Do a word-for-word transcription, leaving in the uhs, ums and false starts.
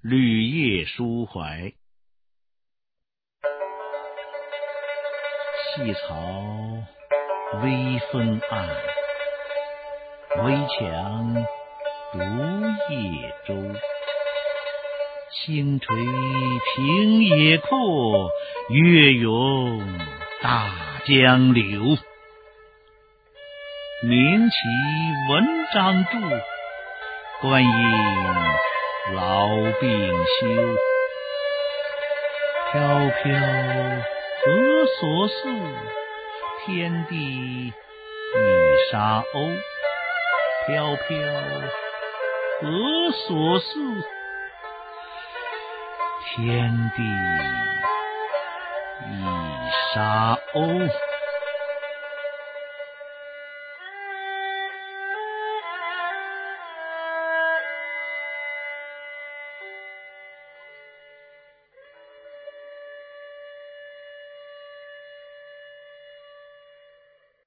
绿叶抒怀。细草微风岸，危墙独夜舟。星垂平野阔，月涌大江流。名其文章著，观音老病休。飘飘何所似？天地一沙鸥。飘飘何所似？天地一沙鸥。